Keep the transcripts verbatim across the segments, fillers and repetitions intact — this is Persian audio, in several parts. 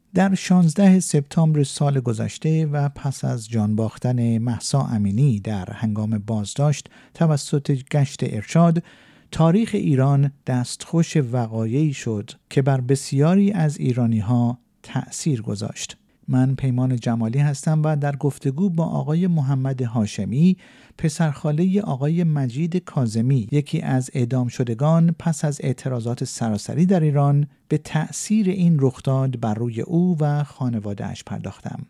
در شانزدهم سپتامبر سال گذشته و پس از جان باختن مهسا امینی در هنگام بازداشت توسط گشت ارشاد، تاریخ ایران دستخوش وقایعی شد که بر بسیاری از ایرانی‌ها تأثیر گذاشت. من پیمان جمالی هستم و در گفتگو با آقای محمد هاشمی، پسرخاله آقای مجید کاظمی، یکی از اعدام شدگان پس از اعتراضات سراسری در ایران، به تأثیر این رخداد بر روی او و خانواده‌اش پرداختم.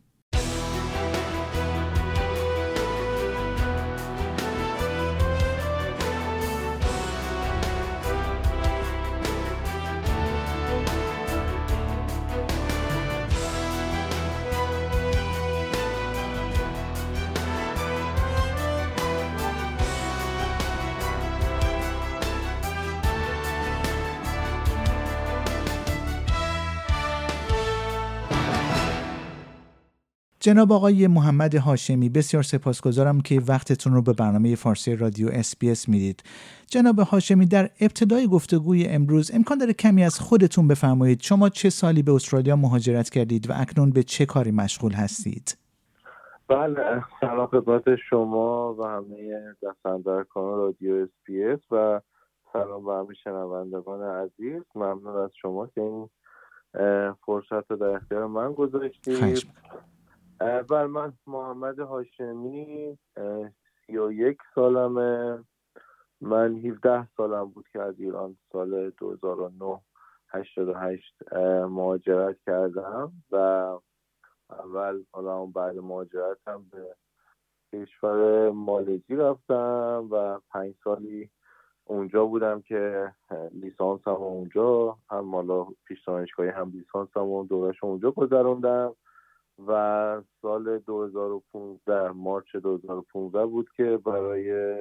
جناب آقای محمد هاشمی، بسیار سپاسگزارم که وقتتون رو به برنامه فارسی رادیو اس بی اس میدید. جناب هاشمی، در ابتدای گفتگوی امروز امکان داره کمی از خودتون بفرمایید. شما چه سالی به استرالیا مهاجرت کردید و اکنون به چه کاری مشغول هستید؟ بله، سلام خدمت شما و همه دستاندرکان رادیو اس بی اس و سلام به همه شنوندگان عزیز. ممنون از شما که این فرصت رو در اختیار من گذاشتید. بله، من محمد هاشمی، سی و یک سالمه. من هفده سالم بود که از ایران سال دو هزار و نه هشتاد و هشت مهاجرت کردم و اول حالا اون بعد مهاجرتم به کشور مالزی رفتم و پنج سالی اونجا بودم که لیسانسم اونجا، هم حالا پیش دانشگاهی هم لیسانسم اون دورش اونجا گذروندم و سال دو هزار و پانزده مارچ دو هزار و پانزده بود که برای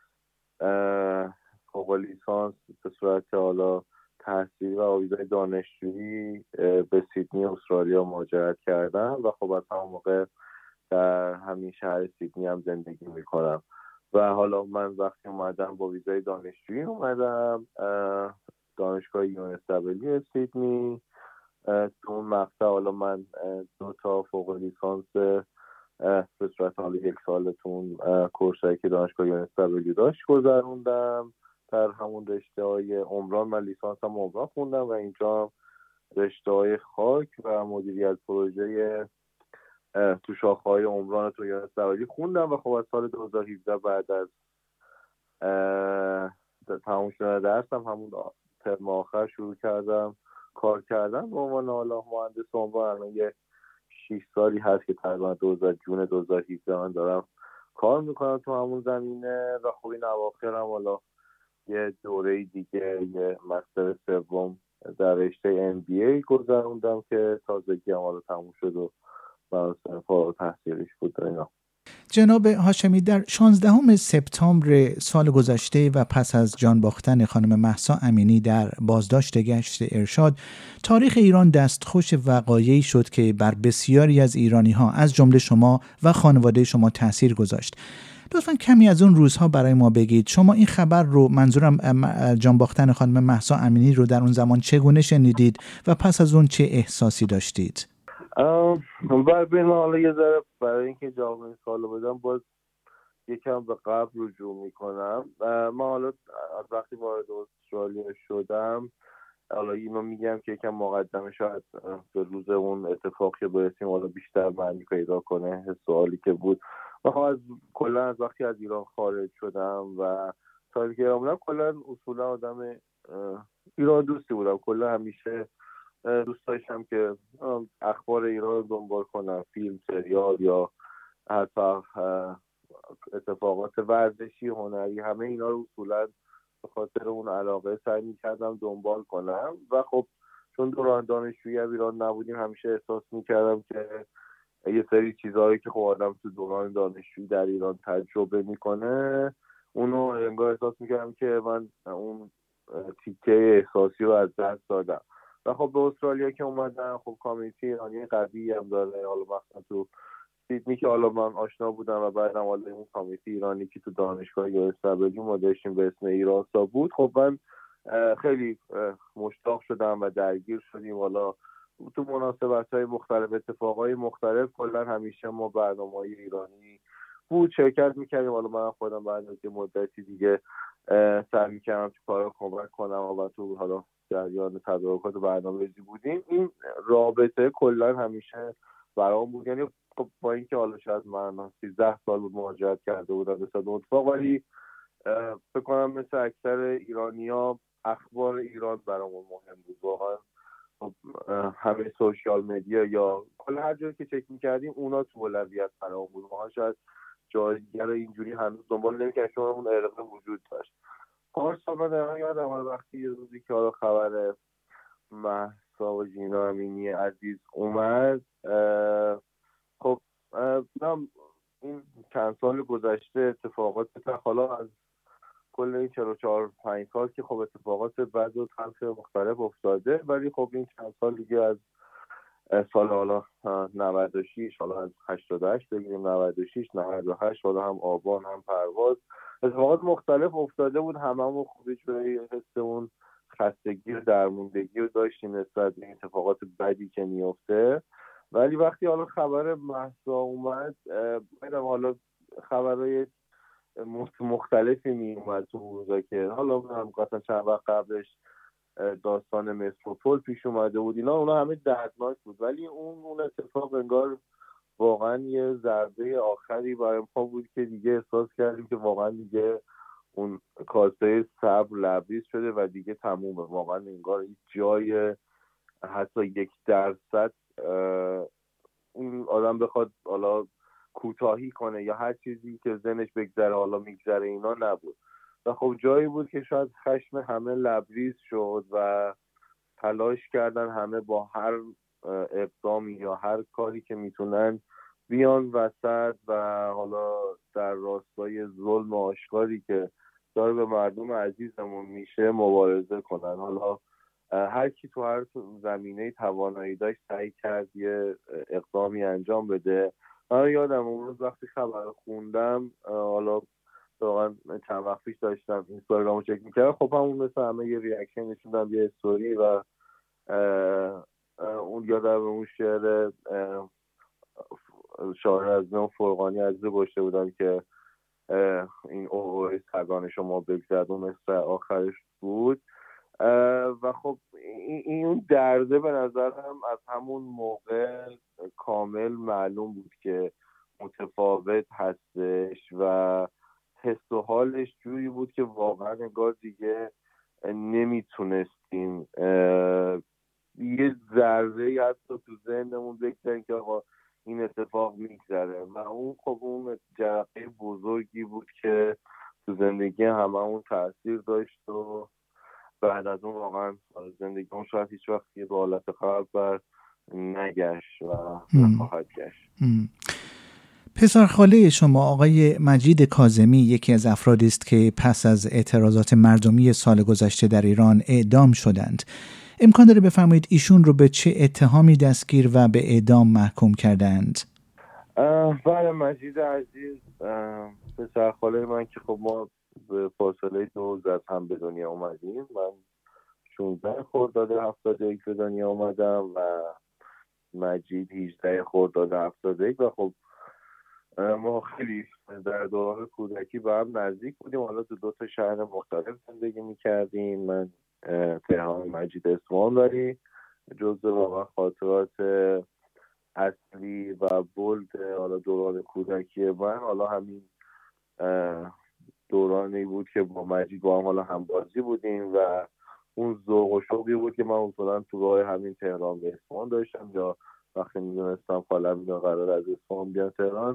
فوق لیسانس به صورت حالا تحصیلی و ویزای دانشجویی به سیدنی استرالیا مهاجرت کردم و خب از همون موقع در همین شهر سیدنی هم زندگی میکنم و حالا من وقتی اومدم با ویزای دانشجویی اومدم دانشگاه یو ان اس دبلیو سیدنی. تو اون مقطع حالا من دو تا فوق لیسانس به صورت حالا یک سال تو اون کورسایی که دانشگاه یو ان اس دبلیو داشت گذروندم. در همون رشته های عمران، من لیسانس هم عمران خوندم و اینجا رشته های خاک و مدیریت پروژه تو شاخه های عمران تو یو ان اس دبلیو خوندم و خب از سال دو هزار و هفده بعد از تمام شدن درسم همون ترم آخر شروع کردم کار کردم به عنوان حالا مهندس عمران. الان یه شش سالی هست که تقریبا دو هزار جون دو هزار و هفده من دارم کار میکنم تو همون زمینه و خب این اواخر هم حالا یه دوره دیگه یه مستر سوم در رشته ام بی ای گذروندم که تازگی هم حالا تموم شد و مراسم فارغ التحصیلیش بود اینا. جناب هاشمی، در شانزدهم سپتامبر سال گذشته و پس از جان باختن خانم مهسا امینی در بازداشت گشت ارشاد، تاریخ ایران دستخوش وقایعی شد که بر بسیاری از ایرانی‌ها از جمله شما و خانواده شما تأثیر گذاشت. لطفاً کمی از اون روزها برای ما بگید. شما این خبر رو، منظورم جان باختن خانم مهسا امینی رو، در اون زمان چگونه شنیدید و پس از اون چه احساسی داشتید؟ برای بین حالا یه ذره برای اینکه جواب این سوال رو بدم باز یکم به قبل رجوع میکنم. من حالا از وقتی وارد استرالیا شدم، حالا اینو میگم که یکم مقدمه شاید به روز اون اتفاقی برسیم حالا بیشتر معنی پیدا کنه سوالی که بود. من خب از کلا از وقتی از ایران خارج شدم و تا اینکه ایران بودم کلا اصولا آدم ایران دوستی بودم. کلا همیشه دوست داشتم که اخبار ایران رو دنبال کنم، فیلم، سریال یا حتی اتفاقات ورزشی، هنری، همه اینا رو اصولا به خاطر اون علاقه سعی می‌کردم دنبال کنم و خب چون دوران دانشجویی ایران نبودیم همیشه احساس می‌کردم که یه سری چیزهایی که خب آدم تو دوران دانشجویی در ایران تجربه میکنه اونو انگار احساس می‌کردم که من اون تیکه احساسی رو از دست دادم. و خب به استرالیا که اومدم خب کامیونیتی ایرانی قوی هم داره، حالا مثلا تو سیدنی که حالا من آشنا بودم و بعدم حالا اون کامیونیتی ایرانی که تو دانشگاه یو ان اس دبلیو ما داشتیم به اسم ایرانسا بود، خب من خیلی مشتاق شدم و درگیر شدیم. حالا تو مناسبت‌های مختلف، اتفاقای مختلف، کلا همیشه ما برنامه‌های ایرانی بود شرکت می‌کردیم. حالا من خودم بعد از یه مدتی دیگه سعی می‌کردم تو کارا کمک کنم و تو حالا جریان تدارکات برنامه‌ریزی بودیم. این رابطه کلا همیشه برام بود. یعنی با اینکه حالا شاید من سیزده سال بود مهاجرت کرده بودم به صد اتفاق، ولی فکر کنم مثل اکثر ایرانی‌ها اخبار ایران برامون مهم بود. واقعا همه سوشیال مدیا یا کلا هر جایی که چک می‌کردیم اونا تو اولویت برامون بود. ما شاید جای دیگه اینجوری هنوز دنبال نمی‌کردیم چون اون ارقه وجود داشت. پارسال من دارم یادم وقتی یه روزی که حالا خبر مهسا و ژینا امینی عزیز اومد، خب من این چند سال گذشته اتفاقات حالا از کل این چهل و چهار پنج سال که خب اتفاقات بد و تلخ مختلف افتاده، ولی خب این چند سال دیگه از سال حالا نود و شش، حالا از هشتاد و هشت بگیریم نود و شش نود و هشت، حالا هم آبان هم پرواز اتفاقات مختلف افتاده بود. هممون خوبی جوری حس اون خستگی و درموندگی رو داشتیم نسبت به اتفاقات بدی که میفته. ولی وقتی حالا خبر مهسا اومد، میدم حالا خبرهای مختلفی می اومد تو روزا که حالا هم مثلا چند وقت قبلش داستان متروپول پیش اومده بود، اینا اونا همه دردناک بود، ولی اون اون اتفاق انگار واقعا یه ضربه آخری برای ما بود که دیگه احساس کردیم که واقعا دیگه اون کاسه صبر لبریز شده و دیگه تمومه. واقعا انگار هیچ جای حتی یک درصد اون آدم بخواد حالا کوتاهی کنه یا هر چیزی که ذهنش بگذره حالا میگذره اینا نبود. و خب جایی بود که شاید خشم همه لبریز شد و تلاش کردن همه با هر اقدامی یا هر کاری که میتونن بیان وسط و حالا در راستای ظلم آشکاری که داره به مردم عزیزمون میشه مبارزه کنن. حالا هر کی تو هر زمینه توانایی داشت سعی کرد یه اقدامی انجام بده. من یادم اون روز وقتی خبر خوندم، حالا واقعا چند وقت پیش داشتم اینستاگرامو چک میکردم، خب همون مثل همه یه ریاکشن نشوندم یه استوری و اون یادم اون شعر شاعر از نو فرقانی عزیز گشته بودم که این اوه سگان شما بگذد اون مثل آخرش بود. و خب این اون درده به نظرم از همون موقع کامل معلوم بود که متفاوت هستش و حس و حالش جوری بود که واقعا انگار دیگه نمیتونستیم یه ذره حتی تو ذهنمون بگذاریم که آقا این اتفاق میگذره. و اون خب اون جرقه بزرگی بود که تو زندگی هممون تاثیر داشت و بعد از اون واقعا زندگی اون شاید هیچ وقت یه به حالت قبل بر نگشت و نخواهد گشت. پسر خاله شما آقای مجید کاظمی یکی از افرادی است که پس از اعتراضات مردمی سال گذشته در ایران اعدام شدند. امکان داره بفرمایید ایشون رو به چه اتهامی دستگیر و به اعدام محکوم کردند؟ بله، مجید عزیز پسر خاله من که خب ما به فاصله دو زد هم به دنیا اومدیم. من شانزده خرداد هفتاد و یک به دنیا اومدم و مجید هجده خرداد هفتاد و یک و خب ما خیلی در دوران کودکی با هم نزدیک بودیم. حالا تو دو تا شهر مختلف زندگی میکردیم. من تهران، مجید اصفهان، ولی جزء واقعا خاطرات اصلی و بولد حالا دوران کودکی من حالا همین دورانی بود که با مجید با هم حالا همبازی بودیم و اون ذوق و شوقی بود که من اصولا تو راه همین تهران به اصفهان داشتم یا وقتی میدونستم خالم اینا قرار از اصفهان بیان تهران.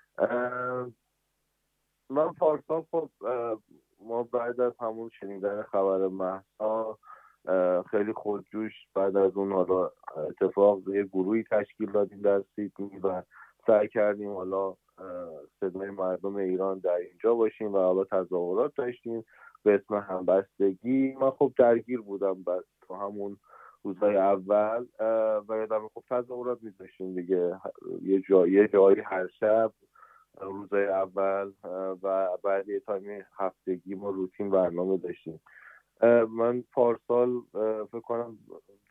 من پارسال خب ما بعد از همون شنیدن خبر مهسا خیلی خودجوش بعد از اون حالا اتفاق یه گروهی تشکیل دادیم در سیدنی و سعی کردیم حالا صدای مردم ایران در اینجا باشیم و حالا تظاهرات داشتیم به اسم همبستگی. من خب درگیر بودم بس تو همون روزهای اول و یادم خب تظاهرات می‌داشتیم دیگه یه جایی یه جایی هر شب روزهای اول و بعد یه تایم هفتگی ما روتین برنامه داشتیم. من پارسال فکر کنم وقتی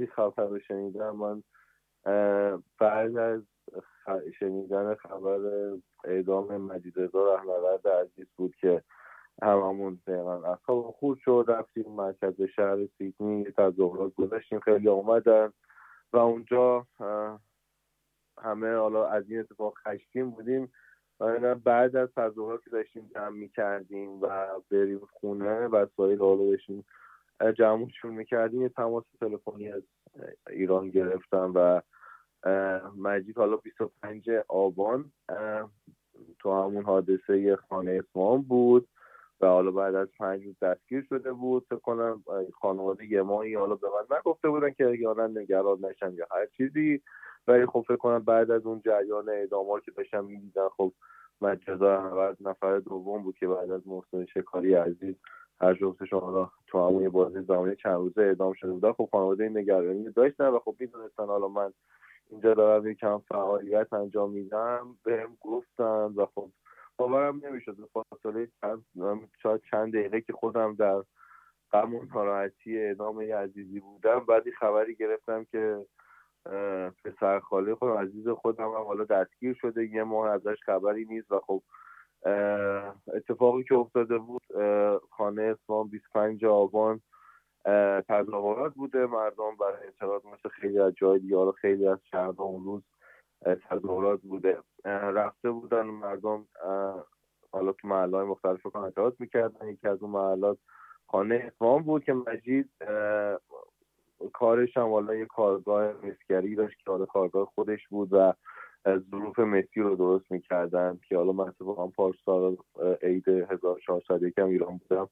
وقتی خبر رو شنیدم، من بعد از شنیدن خبر اعدام مجید رضا رهنورد عزیز بود که هممون دقیقا اصلا خورد شد. رفتیم مرکز شهر سیدنی، تظاهرات گذاشتیم، خیلی اومدن و اونجا همه حالا از این اتفاق خشمگین بودیم و بعد از تظاهرات که داشتیم جمع می‌کردیم و بریم خونه وسایل حالا داشتیم جمعشون می‌کردیم، یه تماس تلفنی از ایران گرفتم و مجید حالا بیست و پنجم آبان تو همون حادثه خانه اصفهان بود و حالا بعد از پنج روز دستگیر شده بود. فکر کنم خانواده یه ماهی حالا به من نگفته بودن که یادن نگران نشن یا هر چیزی، ولی خب فکر کنم بعد از اون جریان اعدام‌ها که داشتم می‌دیدن، خب مجید رضا نفر دوم بود که بعد از محسن شکاری عزیز هر جفتشون حالا تو همون بازی زمانی چند روزه اعدام شده بودن. خب خانواده این نگرانی داشتن و خب می‌دونستن حالا من اینجا دارم یکم فعالیت انجام میدم، بهم گفتن و خب باورم نمیشد. فاصله چند شاید چند دقیقه که خودم در غم و ناراحتی اعدام یه عزیزی بودم، بعدی خبری گرفتم که پسر خاله خودم عزیز خودم هم حالا دستگیر شده، یه ماه ازش خبری نیست و خب اتفاقی که افتاده بود خانه اصفهان بیست و پنجم آبان تظاهرات بوده، مردم برای اعتراض مثل خیلی از جای دیگه حالا خیلی از شهرها اون روز تظاهرات بوده، رفته بودن مردم حالا تو محله‌های مختلف رو اعتراض میکردن. یکی از اون محلات خانه اصفهان بود که مجید کارش هم حالا یه کارگاه مسگری داشت که حالا کارگاه خودش بود و ظروف مسی رو درست میکردن که حالا من اتفاقا پارسال عید هزار و چهارصد و یک هم ایران بودم،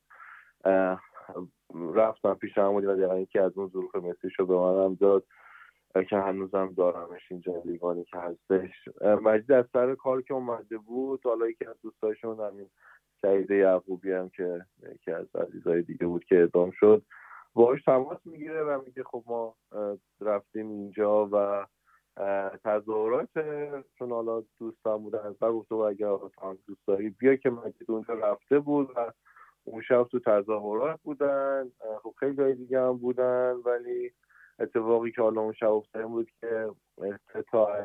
رفتم پیش همونی و دقیقا یکی از اون ظروف مسیش رو به من هم داد که هنوزم دارمش اینجا لیوانی که هستش. مجید از سر کار که اومده بود، حالا یکی از دوستایشون همین شهید یعقوبی هم که یکی از عزیزای دیگه بود که اعدام شد باهاش تماس میگیره و میگه خب ما رفتیم اینجا و تظاهرات، چون حالا دوستم بودن از بر گفته و اگر هم دوست داری بیا که مجید اونجا رفته بود و اون شب تو تظاهرات بودن. خب خیلی دیگه هم بودن، ولی اتفاقی که حالا اون شب افتاده بود که تا از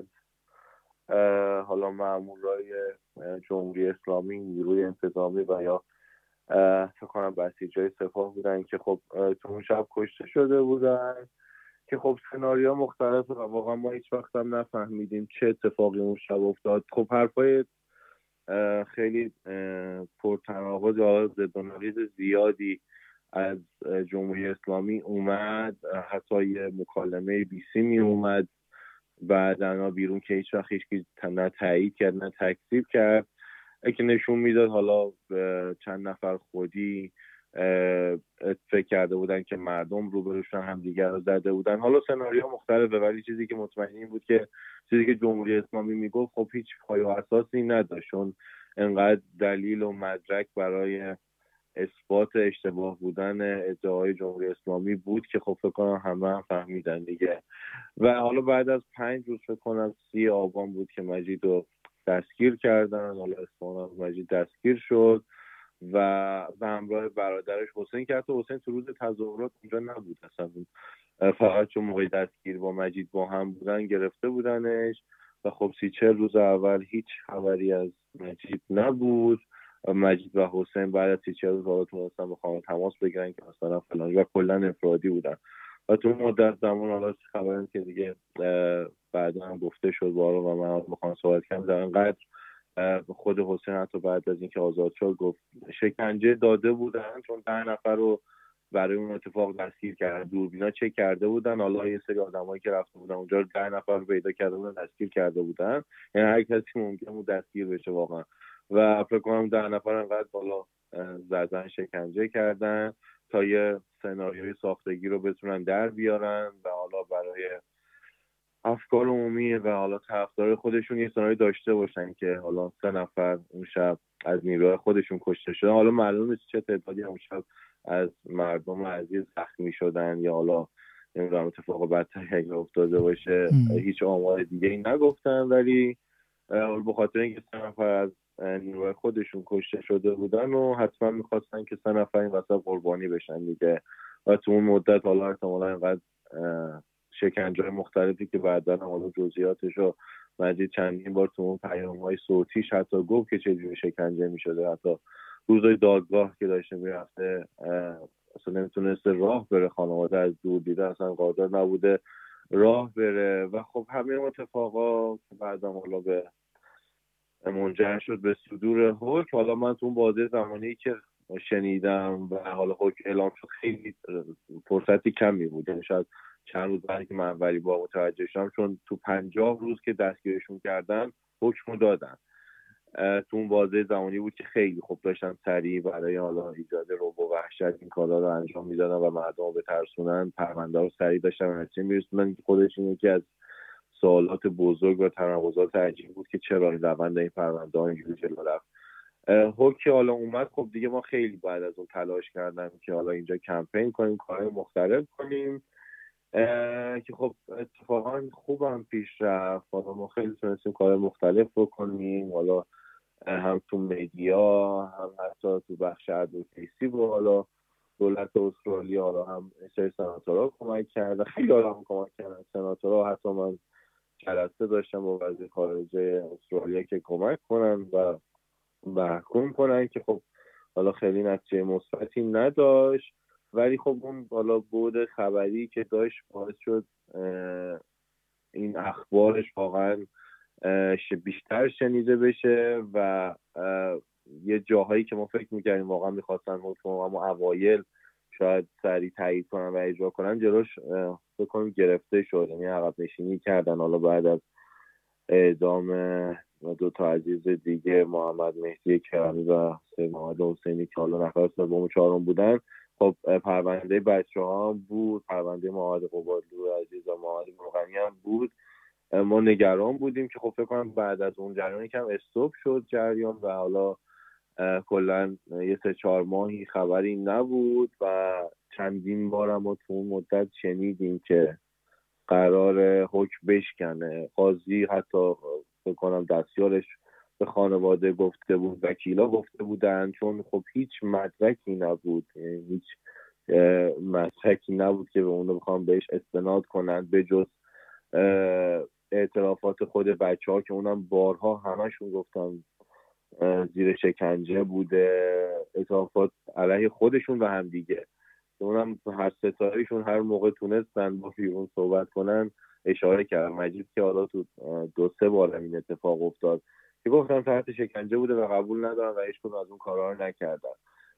حالا مامورای جمهوری اسلامی، نیروی انتظامی و یا فکر کنم بسیجای سپاه بودن که خب تو اون شب کشته شده بودن که خب سناریو مختلف و واقعا ما هیچ وقت هم نفهمیدیم چه اتفاقی اون شب افتاد. خب حرفای خیلی پرتناقض یا ضد و نقیض زیادی از جمهوری اسلامی اومد، حتی یه مکالمه بی سی می اومد بعدنا بیرون که هیچ وقت هیچ نه تایید کرد نه تکذیب کرد، که نشون میداد حالا چند نفر خودی فکر کرده بودن که مردم روبروشون همدیگر رو زده بودن. حالا سناریو مختلفه، ولی چیزی که مطمئن این بود که چیزی که جمهوری اسلامی میگفت خب هیچ پایه و اساسی نداشت، چون انقدر دلیل و مدرک برای اثبات اشتباه بودن ادعای جمهوری اسلامی بود که خب فکر کنم همه هم فهمیدن دیگه. و حالا بعد از پنج روز فکر کنم سی آبان بود که مجید رو دستگیر کردن. حالا اصفهان مجید دستگیر شد و به همراه برادرش حسین که حتی حسین تو روز تظاهرات اونجا نبود اصلا، فقط چون موقع دستگیر با مجید با هم بودن گرفته بودنش و خب سی چل روز اول هیچ خبری از مجید نبود. مجید و حسین بعد از سی چل روز حالا تونستن با خانه تماس بگیرن که مثلا فلان و کلا انفرادی بودن و تو مدت زمان حالا خبرن که دیگه بعدا هم گفته شد بارو و من با خانه صحبت کردم در انقدر خود حسین حتی بعد از اینکه آزاد شد گفت شکنجه داده بودن، چون ده نفر رو برای اون اتفاق دستگیر کردن، دوربینا چک کرده بودن، حالا یه سری آدمایی که رفته بودن اونجا ده نفر رو پیدا کرده بودن دستگیر کرده بودن، یعنی هر کسی ممکنه بود دستگیر بشه واقعا. و فکر کنم ده نفر انقدر بالا زدن شکنجه کردن تا یه سناریوی ساختگی رو بتونن در بیارن و حالا برای افکار عمومی و حالا طرفدار خودشون یه سناریو داشته باشن که حالا سه نفر اون شب از نیروهای خودشون کشته شدن. حالا معلوم نیست چه تعدادی اون شب از مردم عزیز زخمی شدن یا حالا نمیدونم اتفاق بدتری اگه افتاده باشه ام. هیچ آمار دیگه ای نگفتن، ولی به خاطر اینکه سه نفر از نیروهای خودشون کشته شده بودن و حتما میخواستن که سه نفر این وسط قربانی بشن دیگه و تو اون مدت حالا احتمالا اینقدر شکنجه‌های مختلفی که بعداً حالا جزئیاتش رو مجید چندین بار تو اون پیام‌های صوتیش حتی گفت که چجوری شکنجه می‌شده، حتی روزای دادگاه که داشته میرفته اصلا نمیتونسته راه بره، خانواده از دور دیده اصلا قادر نبوده راه بره و خب همه اتفاقا که بعدم حالا به منجر شد به صدور حکم. حالا من تو اون بازه زمانی که شنیدم و حالا حکم اعلام شد خیلی فرصتی کمی بود، یعنی شاید چند روز بعد که من اولی با متوجه شدم، چون تو پنجاه روز که دستگیرشون کردن حکم دادن. تو اون بازه زمانی بود که خیلی خوب داشتن سریع برای حالا ایجاد رعب و وحشت این کارا رو انجام میدادن و مردم رو بترسونن، پرونده رو سریع داشتن به نتیجه میرسوندن. خودش این یکی از سوالات بزرگ و تناقضات عجیب بود که چرا این روند این پرونده ها اینجوری جلو رفت. حکم حالا اومد، خب دیگه ما خیلی بعد از اون تلاش کردیم که حالا اینجا کمپین کنیم، کارهای مختلف کنیم که خب اتفاقا خوب هم پیش رفت. حالا ما خیلی تونستیم کارهای مختلف بکنیم، حالا هم تو مدیا، هم حتی تو بخش ادوکیسی و حالا دولت استرالیا، حالا هم سری سناتورها کمک کرده، خیلی حالا هم کمک کردن سناتورها. حتی من جلسه داشتم با وزیر خارجه استرالیا که کمک کنن و محکوم کنن که خب حالا خیلی نتیجه مثبتی نداشت، ولی خب اون حالا بود خبری که داشت باعث شد این اخبارش واقعا بیشتر شنیده بشه و یه جاهایی که ما فکر میکردیم واقعا میخواستن حکم اما اوایل شاید سریع تایید کنن و اجرا کنن، جلوش بکنیم گرفته شد، یعنی عقب نشینی کردن. حالا بعد از اعدام دو تا عزیز دیگه، محمد مهدی کرمی و سید محمد حسینی که حالا نفر سوم و چهارم بودن، خب پرونده بچه ها هم بود، پرونده محمد قبادلو عزیز و محمد مرغنی هم بود. ما نگران بودیم که خب فکر کنم بعد از اون جریان یکم استوب شد جریان و حالا کلا یه سه چهار ماهی خبری نبود و چندین بار ما تو اون مدت شنیدیم که قرار حکم بشکنه. قاضی حتی فکر کنم دستیارش به خانواده گفته بود، وکیلا گفته بودن، چون خب هیچ مدرکی نبود، هیچ مدرکی نبود که به اون بخوام بهش استناد کنن به جز اعترافات خود بچه ها که اونم بارها همشون گفتن زیر شکنجه بوده، اعترافات علیه خودشون و هم دیگه. اونم هر ستایشون هر موقع تونستن با بیرون صحبت کنن اشاره کردن. مجید که حالا تو دو سه بار این اتفاق افتاد که گفتن تحت شکنجه بوده و قبول ندارن و هیچ کدوم از اون کارا رو نکردن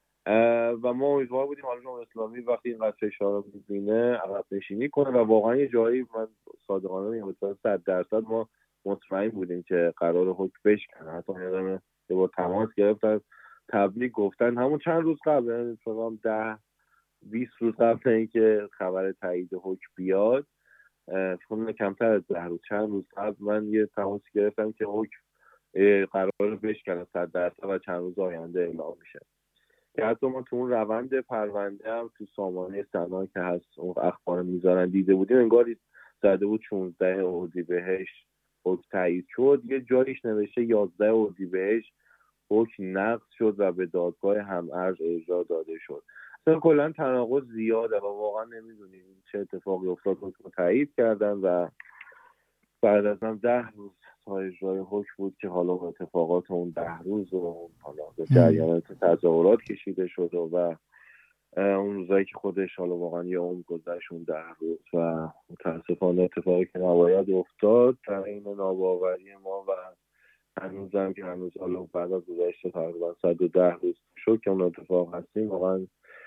و ما امیدوار بودیم حالا جمهوری اسلامی وقتی اینقدر فشار رو می‌بینه عقب نشینی کنه و واقعا یه جایی من صادقانه میگم صد درصد ما مطمئن بودیم که قرار حکم بشکنه. حتی یادمه که با تماس گرفتن تبلیغ گفتن همون چند روز قبل، یعنی مثلا ده بیست روز قبل اینکه خبر تایید حکم بیاد، فکر کمتر از ده روز چند روز قبل من یه تماس گرفتم که حکم قرار بشکنه صد درصد و چند روز آینده اعلام میشه. که حتی ما تو اون روند پرونده هم تو سامانه سنا که هست اون اخبار میذارن دیده بودیم، انگار زده بود شانزده اردیبهشت حکم تایید شد، یه جایش نوشته یازده اردیبهشت حکم نقض شد و به دادگاه هم‌ارج اجرا داده شد. اصلا کلا تناقض زیاده و واقعا نمیدونیم چه اتفاقی افتاد. حکم تایید کردن و بعد از هم ده روز تا اجرای حکم بود که حالا اتفاقات اون ده روز و حالا به جریانات تظاهرات کشیده شد و اون روزایی که خودش حالا واقعا یه عمر گذشت اون ده روز و متاسفانه اتفاقی که نباید افتاد در این ناباوری ما و هنوزم که هنوز حالا بعد از گذشته تقریبا صد و ده روز شد که اون اتفاق هستیم. واقعا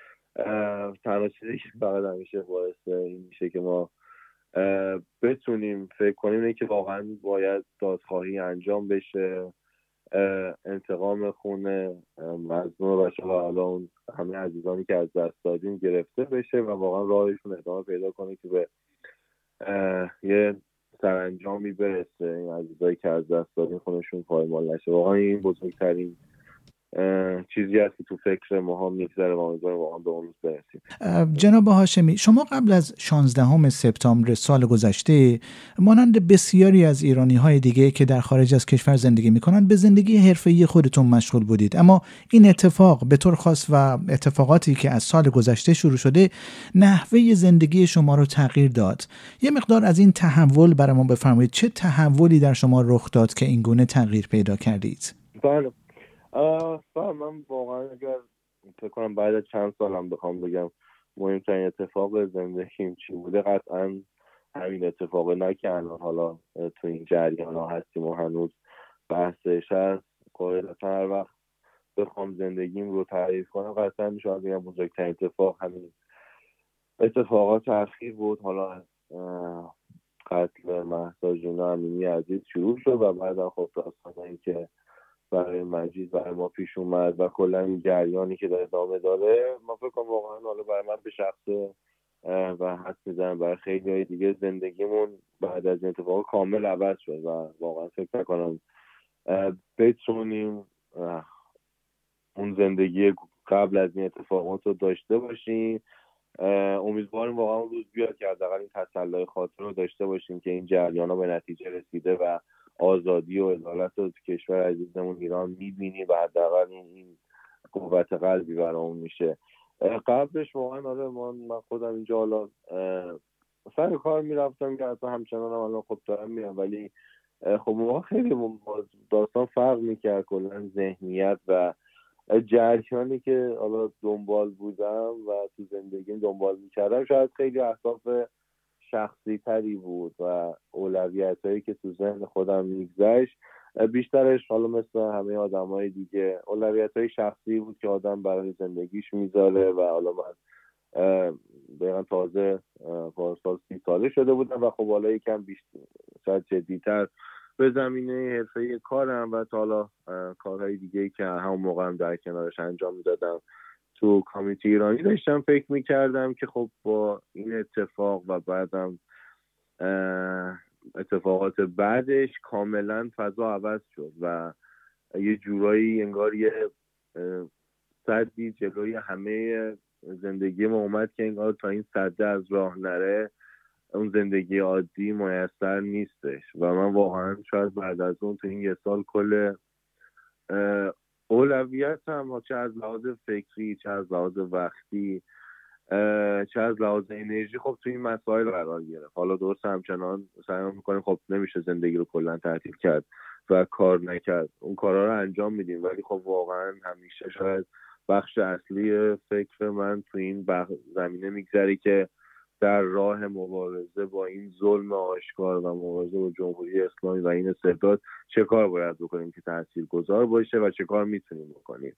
تنها چیزی که فقط همیشه باعث این میشه که ما بتونیم فکر کنیم اینه که واقعا باید دادخواهی انجام بشه، انتقام خون مظلوم بچه ها الان همه عزیزانی که از دست دادیم گرفته بشه و واقعا راهشون ادامه پیدا کنه که به یه سرانجامی برسه، این عزیزایی که از دست دادیم خونشون پایمال نشه. واقعا این بزرگترین چیزی هست که تو فکر ما هم میگذره و امیدوارم واقعا به اون روز برسیم. جناب هاشمی، شما قبل از شانزدهم سپتامبر سال گذشته مانند بسیاری از ایرانی‌های دیگه که در خارج از کشور زندگی می‌کنند به زندگی حرفه‌ای خودتون مشغول بودید، اما این اتفاق به طور خاص و اتفاقاتی که از سال گذشته شروع شده نحوه زندگی شما رو تغییر داد. یه مقدار از این تحول برامون بفرمایید. چه تحولی در شما رخ داد که این گونه تغییر پیدا کردید؟ بله، من واقعا اگر فکر کنم بعد از چند سالم بخوام بگم مهمترین اتفاق زندگیم چی بوده، قطعا همین اتفاقه. نه که الان حالا تو این جریان ها هستیم و هنوز بحثش هست، قاعدتا هر وقت بخوام زندگیم رو تعریف کنم قطعا میشه بگم بزرگترین اتفاق همین اتفاقات اخیر بود. حالا قتل مهسا جون امینی عزیز شروع شد و بعد خب داستان که برای مجید برای ما پیش اومد و کلا این جریانی که داره ادامه داره، ما فکر کنم واقعا حالا برای من به شخصه و حد میزنم برای خیلی های دیگه زندگیمون بعد از این اتفاق کامل عوض شد و واقعا فکر نکنم بتونیم اون زندگی قبل از این اتفاقات رو داشته باشیم. امیدواریم واقعا اون روز بیاد که حداقل این تسلای خاطر رو داشته باشیم که این جریانا به نتیجه رسیده و آزادی و عدالت رو تو کشور عزیزمون ایران می‌بینیم و حداقل این قوت قلبی برامون میشه. قبلش واقعا آره من خودم اینجا حالا سر کار میرفتم که اصلا همچنان هم الان خب دارم میرم، ولی خب ما خیلی داستان فرق میکرد کلا ذهنیت و جریانی که حالا دنبال بودم و تو زندگیم دنبال میکردم شاید خیلی اهداف شخصی تری بود و اولویت هایی که تو ذهن خودم میگذشت بیشترش حالا مثل همه آدم های دیگه اولویت های شخصی بود که آدم برای زندگیش میذاره و حالا من دقیقا تازه پارسال سی ساله شده بودم و خب حالا یکم بیشتر شاید جدیتر به زمینه حرفه‌ای کارم و تا حالا کارهای دیگه‌ای که همون موقع هم در کنارش انجام میدادم تو کامیونیتی ایرانی داشتم فکر میکردم که خب با این اتفاق و بعدم اتفاقات بعدش کاملا فضا عوض شد و یه جورایی انگار یه سدی جلوی همه زندگی ما اومد که انگار تا این سده از راه نره اون زندگی عادی میسر نیستش و من واقعا شاید بعد از اون تو این یه سال کل اولویت هم چه از لحاظ فکری چه از لحاظ وقتی چه از لحاظ انرژی خب تو این مسائل قرار گرفت. حالا درست همچنان سعی میکنیم خب نمیشه زندگی رو کلا تعطیل کرد و کار نکرد، اون کارا رو انجام میدیم، ولی خب واقعا همیشه شاید بخش اصلی فکر من تو این زمینه میگذره که در راه مبارزه با این ظلم آشکار و مبارزه با جمهوری اسلامی و این استبداد چه کار باید بکنیم که تاثیرگذار باشه و چه کار میتونیم بکنیم.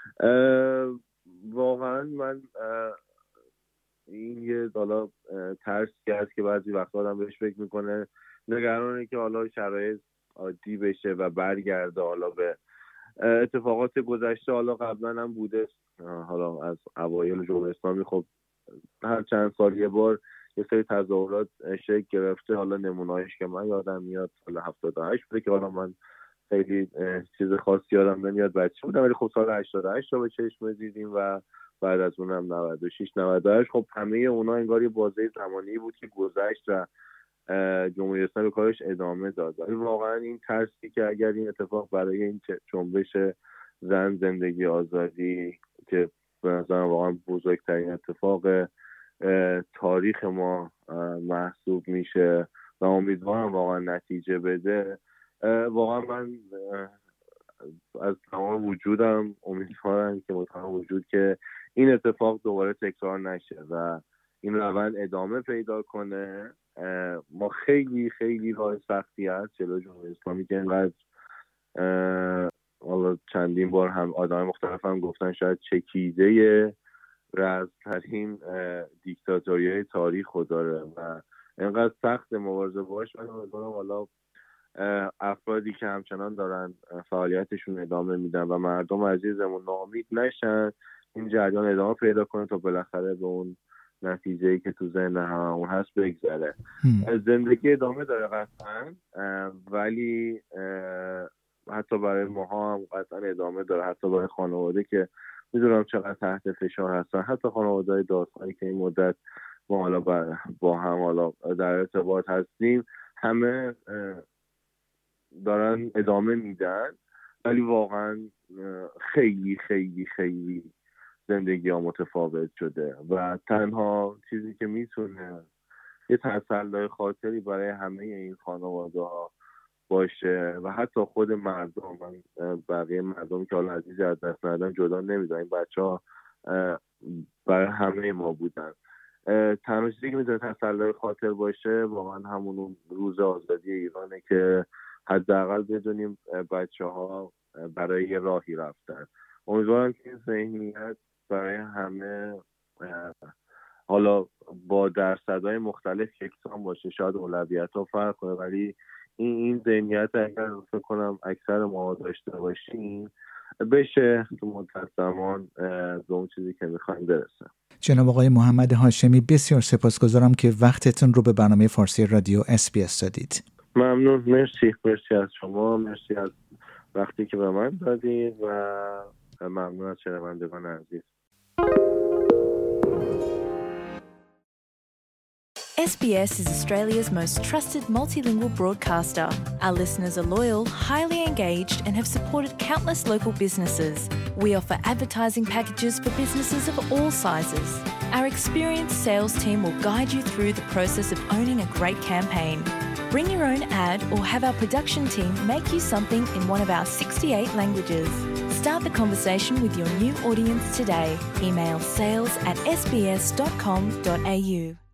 واقعا من این یه حالا ترسی هست که بعضی وقتا آدم بهش فکر میکنه، نگرانه که حالا شرایط عادی بشه و برگرده حالا به اتفاقات گذشته. حالا قبلا هم بوده، حالا از اوایل جمهوری اسلامی خب هر چند سال یه بار یه سری تظاهرات شکل گرفته. حالا نمونه‌اش که من یادم میاد سال هفتاد و هشت بوده که حالا من خیلی چیز خاصی یادم نمیاد بچه بودم، ولی خب سال هشتاد و هشت رو به چشم دیدیم و بعد از اونم نود و شش نود و هشت. خب همه اونا انگار یه بازه زمانی بود که گذشت و جمهوری اسلامی کارش ادامه داد. ولی واقعا این ترسی که اگر این اتفاق برای این جنبش زن زندگی آزادی که به نظرم واقعا بزرگترین اتفاق تاریخ ما محسوب میشه و امیدوارم واقعا نتیجه بده، واقعا من از تمام وجودم امیدوارم که مطمئن وجود که این اتفاق دوباره تکرار نشه و این روند ادامه پیدا کنه. ما خیلی خیلی راه سختی هست جلوی جمهوری اسلامی که اینقدر حالا چندین بار هم آدم مختلف هم گفتن شاید چکیده رزم‌ترین دیکتاتوریای تاریخ رو داره و اینقدر سخت مبارزه باش. من امیدوارم حالا افرادی که همچنان دارن فعالیتشون ادامه میدن و مردم عزیزمون ناامید نشن، این جریان ادامه پیدا کنه تا بالاخره به اون نتیجه‌ای که تو ذهن هممون هست بگذره. زندگی ادامه داره قطعا، ولی حتی برای ماها هم قطعا ادامه داره، حتی برای خانواده که میدونم چقدر تحت فشار هستن، حتی خانواده‌های داستانی که این مدت ما حالا با هم حالا در ارتباط هستیم، همه دارن ادامه میدن، ولی واقعا خیلی خیلی خیلی زندگی ها متفاوت شده و تنها چیزی که میتونه یه تسلای خاطری برای همه این خانواده ها باشه و حتی خود مردم، من بقیه مردم که حالا عزیزی از دست ندادن جدا نمیدونم، این بچه ها برای همه ما بودن. تنها چیزی که میتونه تسلای خاطر باشه واقعا همون روز آزادی ایرانه که حداقل بدونیم بچه ها برای یه راهی رفتن. امیدوارم که این ذهنیت برای همه حالا با درصدهای مختلف یکسان باشه، شاید اولویت ها فرق کنه، ولی این این ذهنیت اگر فکر کنم اکثر ما داشته باشیم بشه تو مدت زمان به اون چیزی که میخوایم برسه. جناب آقای محمد هاشمی، بسیار سپاسگزارم که وقتتون رو به برنامه فارسی رادیو اس بی اس دادید. ممنون، مرسی مرسی از شما، مرسی از وقتی که به من دادید و ممنون از شنوندگان عزیز. S B S is Australia's most trusted multilingual broadcaster. Our listeners are loyal, highly engaged, and have supported countless local businesses. We offer advertising packages for businesses of all sizes. Our experienced sales team will guide you through the process of owning a great campaign. Bring your own ad or have our production team make you something in one of our sixty-eight languages. Start the conversation with your new audience today. Email sales at s b s dot com dot a u.